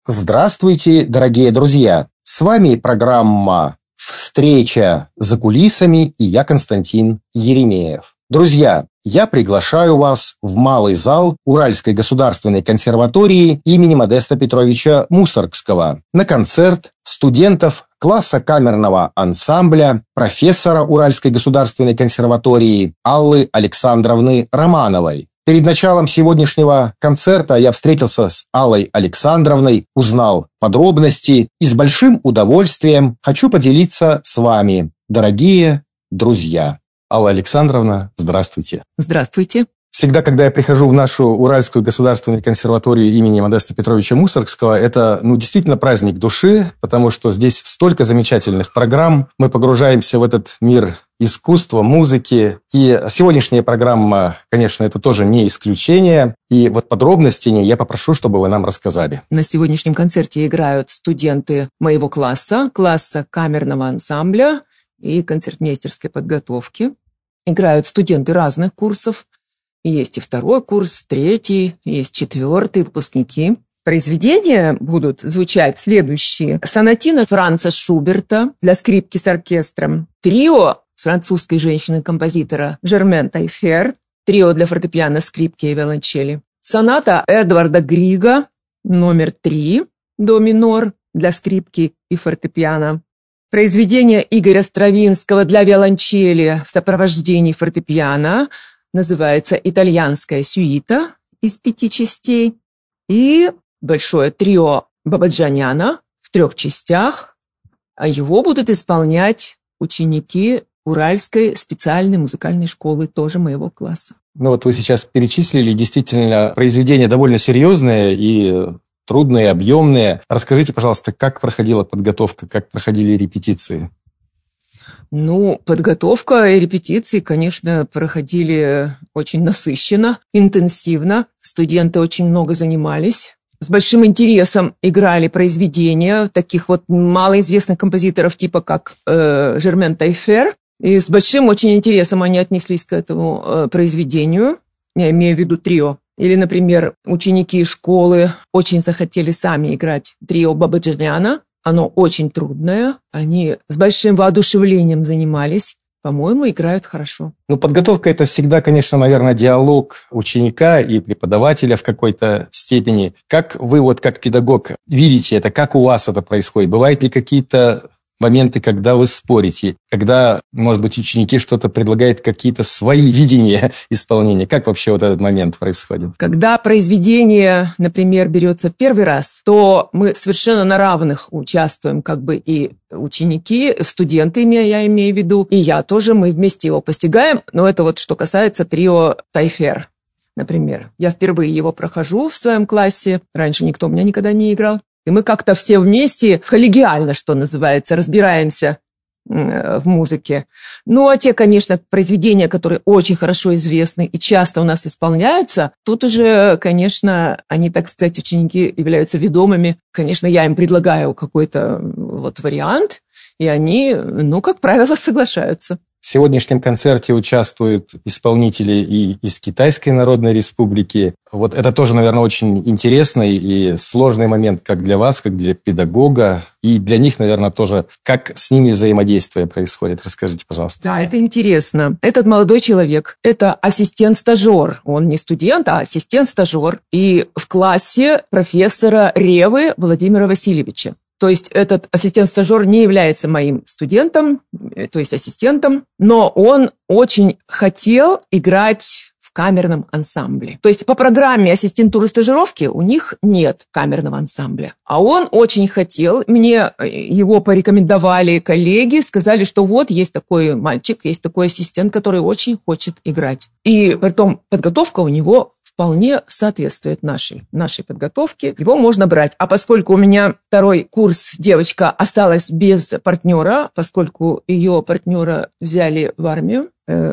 Здравствуйте, дорогие друзья! С вами программа «Встреча за кулисами» и я, Константин Еремеев. Друзья, я приглашаю вас в малый зал Уральской государственной консерватории имени Модеста Петровича Мусоргского на концерт студентов класса камерного ансамбля профессора Уральской государственной консерватории Аллы Александровны Романовой. Перед началом сегодняшнего концерта я встретился с Аллой Александровной, узнал подробности и с большим удовольствием хочу поделиться с вами, дорогие друзья. Алла Александровна, здравствуйте. Здравствуйте. Всегда, когда я прихожу в нашу Уральскую государственную консерваторию имени Модеста Петровича Мусоргского, это действительно праздник души, потому что здесь столько замечательных программ. Мы погружаемся в этот мир искусства, музыки. И сегодняшняя программа, конечно, это тоже не исключение. И вот подробности я попрошу, чтобы вы нам рассказали. На сегодняшнем концерте играют студенты моего класса камерного ансамбля и концертмейстерской подготовки. Играют студенты разных курсов. Есть и второй курс, третий, есть четвертый, выпускники. Произведения будут звучать следующие. Сонатина Франца Шуберта для скрипки с оркестром. Трио французской женщины-композитора Жермен Тайфер. Трио для фортепиано, скрипки и виолончели. Соната Эдварда Грига, номер 3, до минор, для скрипки и фортепиано. Произведение Игоря Стравинского для виолончели в сопровождении фортепиано. Называется «Итальянская сюита» из 5 частей. И большое трио Бабаджаняна в 3 частях. А его будут исполнять ученики Уральской специальной музыкальной школы, тоже моего класса. Вот вы сейчас перечислили действительно произведения довольно серьезные и трудные, объемные. Расскажите, пожалуйста, как проходила подготовка, как проходили репетиции? Подготовка и репетиции, конечно, проходили очень насыщенно, интенсивно. Студенты очень много занимались. С большим интересом играли произведения таких малоизвестных композиторов, типа как Жермен Тайфер. И с большим очень интересом они отнеслись к этому произведению. Я имею в виду трио. Или, например, ученики школы очень захотели сами играть трио Бабаджаняна. Оно очень трудное, они с большим воодушевлением занимались. По-моему, играют хорошо. Подготовка – это всегда, конечно, наверное, диалог ученика и преподавателя в какой-то степени. Как вы, как педагог, видите это, как у вас это происходит? Бывают ли какие-то моменты, когда вы спорите, когда, может быть, ученики что-то предлагают, какие-то свои видения исполнения? Как вообще этот момент происходит? Когда произведение, например, берется в первый раз, то мы совершенно на равных участвуем, и ученики, студенты, я имею в виду, и я тоже, мы вместе его постигаем. Но это что касается трио Тайфер, например. Я впервые его прохожу в своем классе, раньше никто у меня никогда не играл. И мы как-то все вместе, коллегиально, что называется, разбираемся в музыке. А те, конечно, произведения, которые очень хорошо известны и часто у нас исполняются, тут уже, конечно, они, так сказать, ученики являются ведомыми. Конечно, я им предлагаю какой-то вариант, и они, как правило, соглашаются. В сегодняшнем концерте участвуют исполнители и из Китайской Народной Республики. Это тоже, наверное, очень интересный и сложный момент как для вас, как для педагога. И для них, наверное, тоже, как с ними взаимодействие происходит. Расскажите, пожалуйста. Да, это интересно. Этот молодой человек – это ассистент-стажер. Он не студент, а ассистент-стажер. И в классе профессора Ревы Владимира Васильевича. То есть этот ассистент-стажер не является моим студентом, то есть ассистентом, но он очень хотел играть в камерном ансамбле. То есть по программе ассистентуры стажировки у них нет камерного ансамбля. А он очень хотел, мне его порекомендовали коллеги, сказали, что есть такой мальчик, есть такой ассистент, который очень хочет играть. И притом подготовка у него вполне соответствует нашей подготовке. Его можно брать. А поскольку у меня второй курс девочка осталась без партнера, поскольку ее партнера взяли в армию,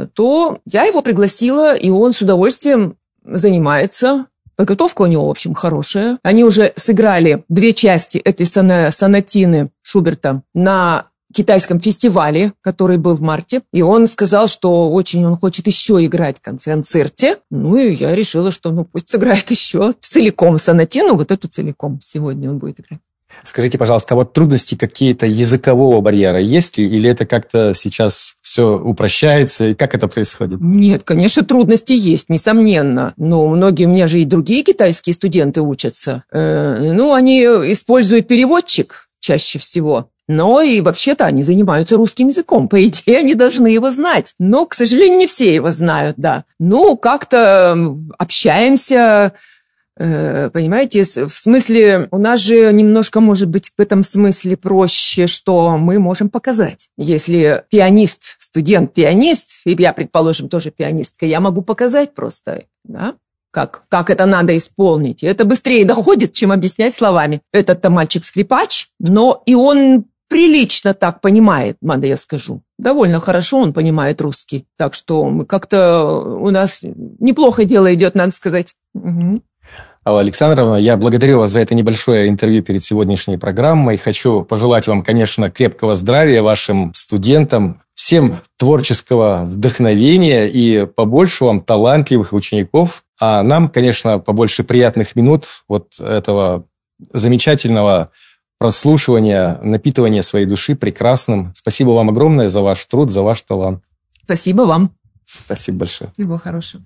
то я его пригласила, и он с удовольствием занимается. Подготовка у него, в общем, хорошая. Они уже сыграли 2 части этой сонатины Шуберта на китайском фестивале, который был в марте, и он сказал, что очень он хочет еще играть в концерте. Ну, и я решила, что пусть сыграет еще целиком сонатину, вот эту целиком сегодня он будет играть. Скажите, пожалуйста, а вот трудности какие-то языкового барьера есть ли? Или это как-то сейчас все упрощается? И как это происходит? Нет, конечно, трудности есть, несомненно. Но многие, у меня же и другие китайские студенты учатся. Они используют переводчик чаще всего. Но и вообще-то они занимаются русским языком. По идее, они должны его знать. Но, к сожалению, не все его знают, да. Как-то общаемся. Понимаете, в смысле, у нас же немножко, может быть, в этом смысле проще, что мы можем показать. Если пианист, студент-пианист, и я, предположим, тоже пианистка, я могу показать просто, да, как это надо исполнить. И это быстрее доходит, чем объяснять словами. Этот-то мальчик-скрипач, но и он прилично так понимает, надо я скажу. Довольно хорошо он понимает русский. Так что мы как-то у нас неплохо дело идет, надо сказать. Угу. Алла Александровна, я благодарю вас за это небольшое интервью перед сегодняшней программой. Хочу пожелать вам, конечно, крепкого здравия, вашим студентам, всем творческого вдохновения и побольше вам талантливых учеников. А нам, конечно, побольше приятных минут вот этого замечательного прослушивания, напитывания своей души прекрасным. Спасибо вам огромное за ваш труд, за ваш талант. Спасибо вам. Спасибо большое. Всего хорошего.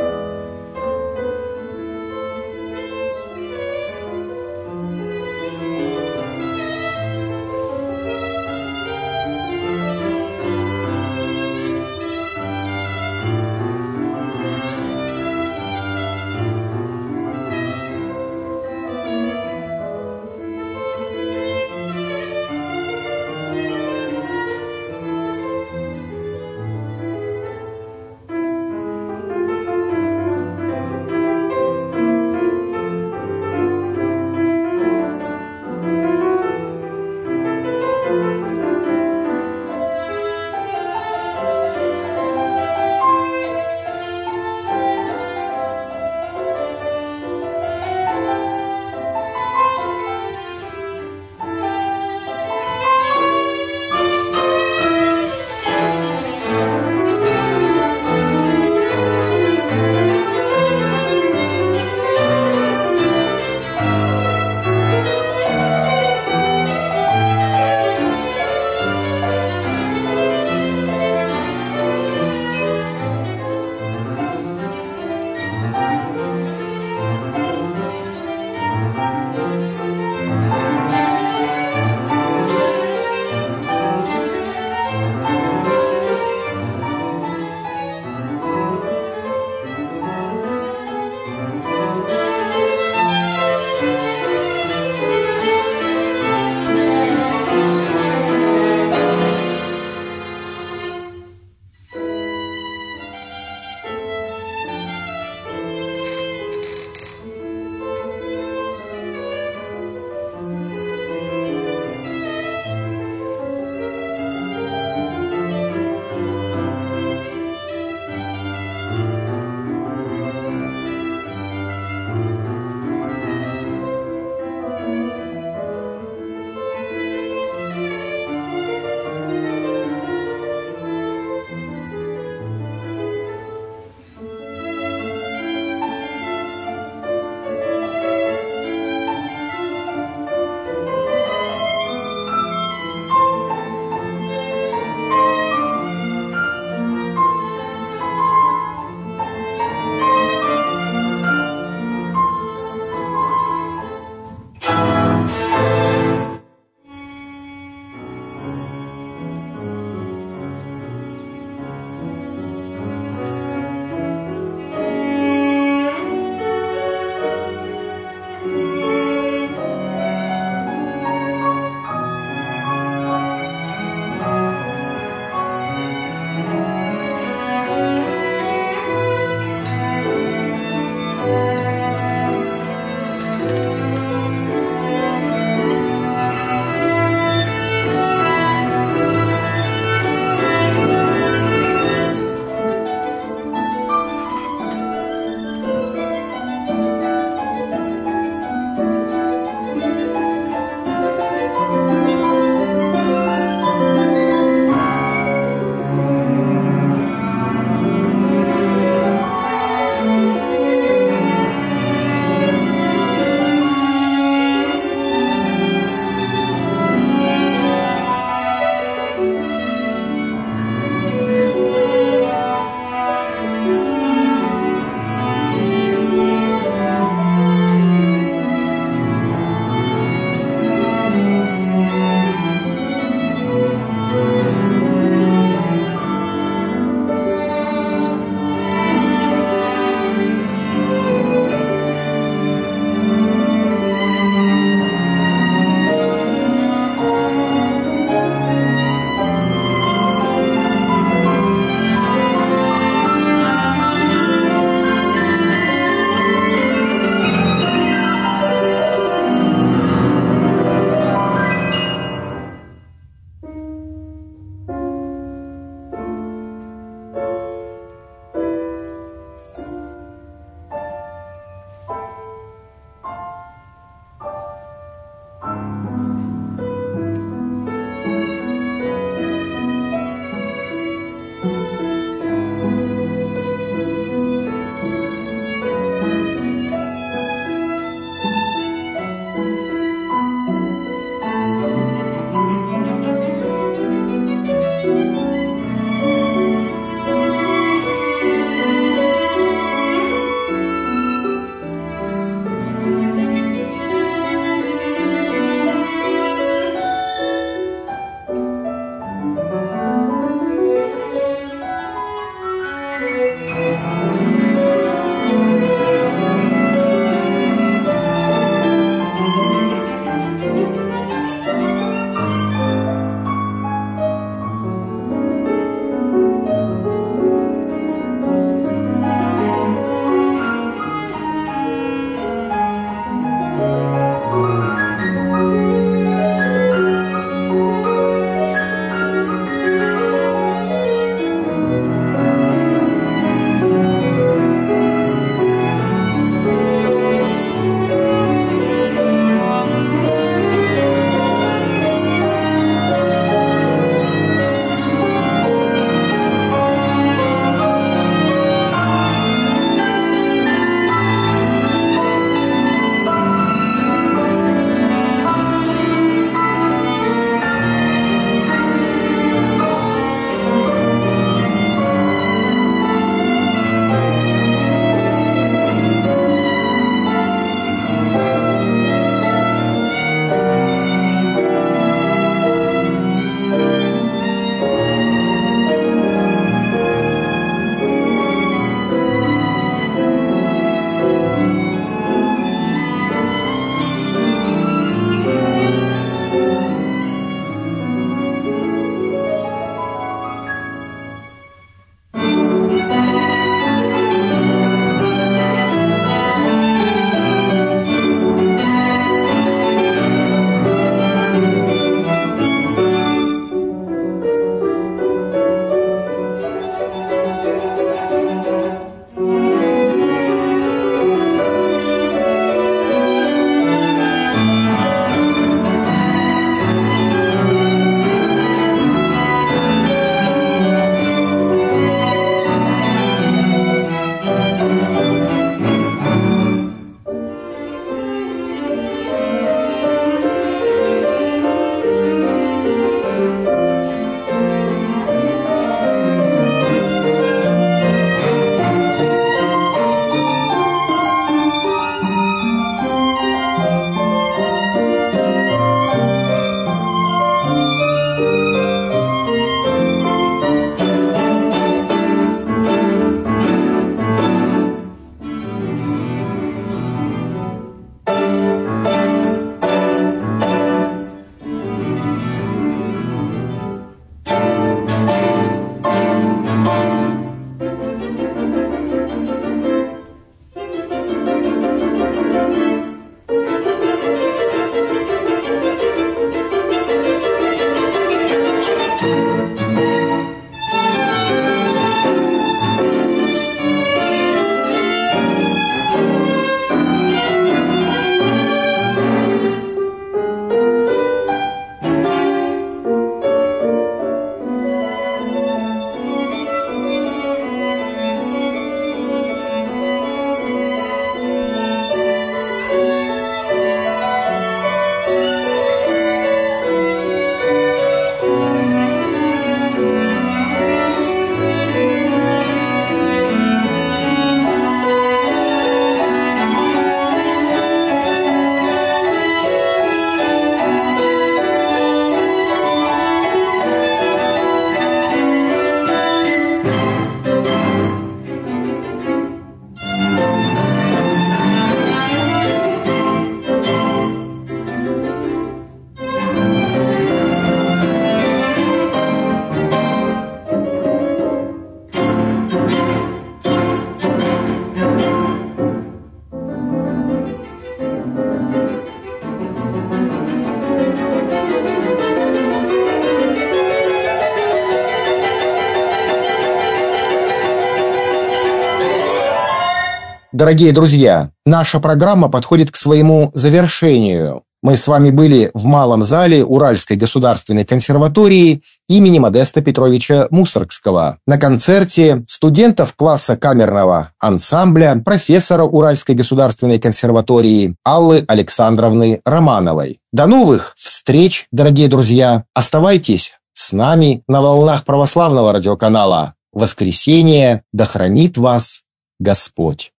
Дорогие друзья, наша программа подходит к своему завершению. Мы с вами были в малом зале Уральской государственной консерватории имени Модеста Петровича Мусоргского на концерте студентов класса камерного ансамбля профессора Уральской государственной консерватории Аллы Александровны Романовой. До новых встреч, дорогие друзья! Оставайтесь с нами на волнах православного радиоканала «Воскресенье». Да хранит вас Господь!